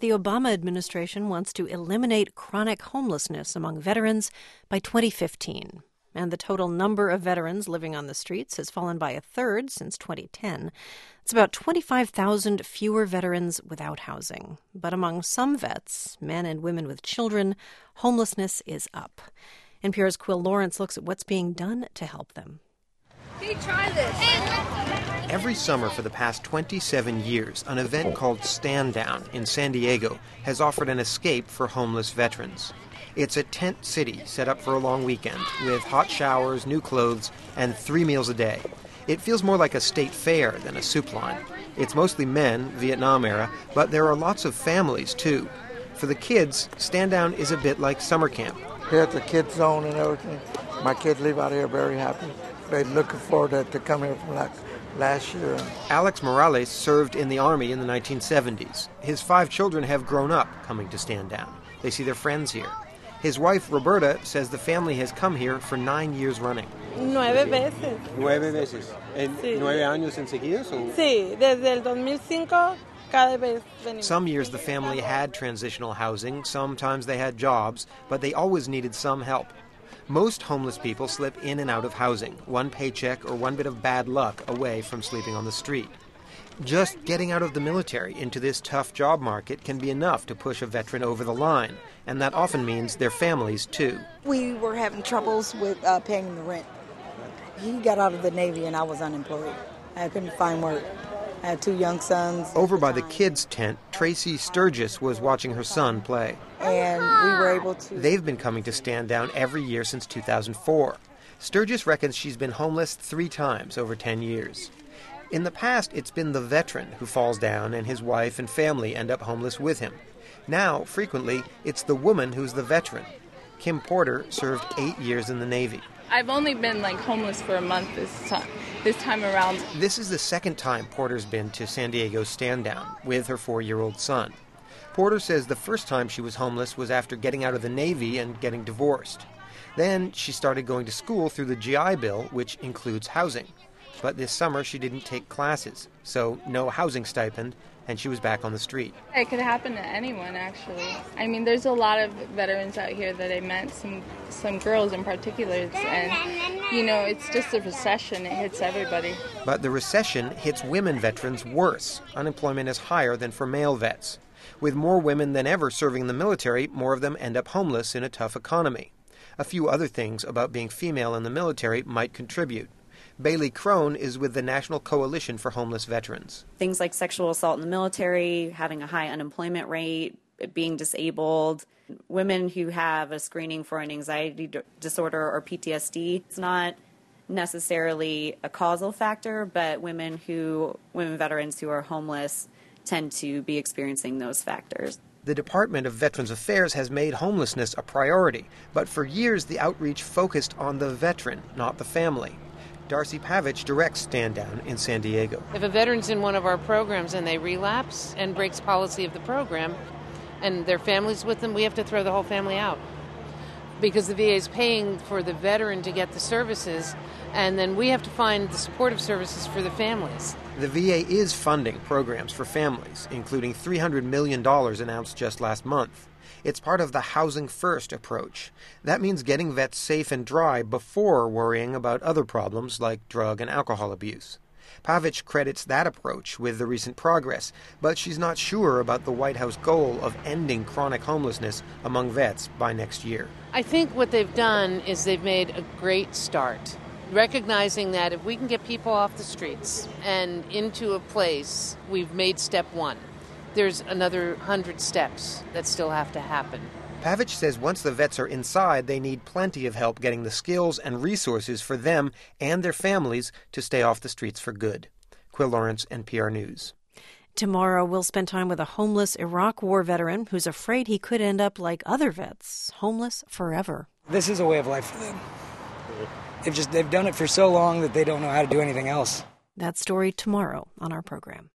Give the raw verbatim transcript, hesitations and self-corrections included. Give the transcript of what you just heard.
the Obama administration wants to eliminate chronic homelessness among veterans by twenty fifteen. And the total number of veterans living on the streets has fallen by a third since twenty ten. It's about twenty-five thousand fewer veterans without housing. But among some vets, men and women with children, homelessness is up. N P R's Quill Lawrence looks at what's being done to help them. Hey, try this. Every summer for the past twenty-seven years, an event called Stand Down in San Diego has offered an escape for homeless veterans. It's a tent city set up for a long weekend with hot showers, new clothes, and three meals a day. It feels more like a state fair than a soup line. It's mostly men, Vietnam era, but there are lots of families too. For the kids, Stand Down is a bit like summer camp. Here at the kids zone and everything, my kids leave out here very happy. They're looking forward to, to come here from like last year. Alex Morales served in the Army in the nineteen seventies. His five children have grown up coming to Stand Down. They see their friends here. His wife, Roberta, says the family has come here for nine years running. Nueve veces. Nueve veces. ¿En Sí. nueve años enseguidos? O? Sí, desde el dos mil cinco, cada vez venimos. Some years the family had transitional housing, sometimes they had jobs, but they always needed some help. Most homeless people slip in and out of housing, one paycheck or one bit of bad luck away from sleeping on the street. Just getting out of the military into this tough job market can be enough to push a veteran over the line, and that often means their families, too. We were having troubles with uh, paying the rent. He got out of the Navy and I was unemployed. I couldn't find work. I had two young sons. Over by the kids' tent, Tracy Sturgis was watching her son play. And we were able to... They've been coming to Stand Down every year since two thousand four. Sturgis reckons she's been homeless three times over ten years. In the past, it's been the veteran who falls down and his wife and family end up homeless with him. Now, frequently, it's the woman who's the veteran. Kim Porter served eight years in the Navy. I've only been like homeless for a month this time, this time around. This is the second time Porter's been to San Diego's Stand Down with her four-year-old son. Porter says the first time she was homeless was after getting out of the Navy and getting divorced. Then she started going to school through the G I Bill, which includes housing. But this summer she didn't take classes, so no housing stipend, and she was back on the street. It could happen to anyone, actually. I mean, there's a lot of veterans out here that I met, some some girls in particular, and, you know, it's just a recession. It hits everybody. But the recession hits women veterans worse. Unemployment is higher than for male vets. With more women than ever serving in the military, more of them end up homeless in a tough economy. A few other things about being female in the military might contribute. Bailey Crone is with the National Coalition for Homeless Veterans. Things like sexual assault in the military, having a high unemployment rate, being disabled, women who have a screening for an anxiety d- disorder or P T S D. It's not necessarily a causal factor, but women who, women veterans who are homeless tend to be experiencing those factors. The Department of Veterans Affairs has made homelessness a priority, but for years the outreach focused on the veteran, not the family. Darcy Pavich directs Stand Down in San Diego. If a veteran's in one of our programs and they relapse and breaks policy of the program and their family's with them, we have to throw the whole family out because the V A is paying for the veteran to get the services, and then we have to find the supportive services for the families. The V A is funding programs for families, including three hundred million dollars announced just last month. It's part of the Housing First approach. That means getting vets safe and dry before worrying about other problems like drug and alcohol abuse. Pavich credits that approach with the recent progress, but she's not sure about the White House goal of ending chronic homelessness among vets by next year. I think what they've done is they've made a great start, recognizing that if we can get people off the streets and into a place, we've made step one. There's another hundred steps that still have to happen. Pavich says once the vets are inside, they need plenty of help getting the skills and resources for them and their families to stay off the streets for good. Quill Lawrence, N P R News. Tomorrow, we'll spend time with a homeless Iraq War veteran who's afraid he could end up like other vets, homeless forever. This is a way of life for them. They've just they've done it for so long that they don't know how to do anything else. That story tomorrow on our program.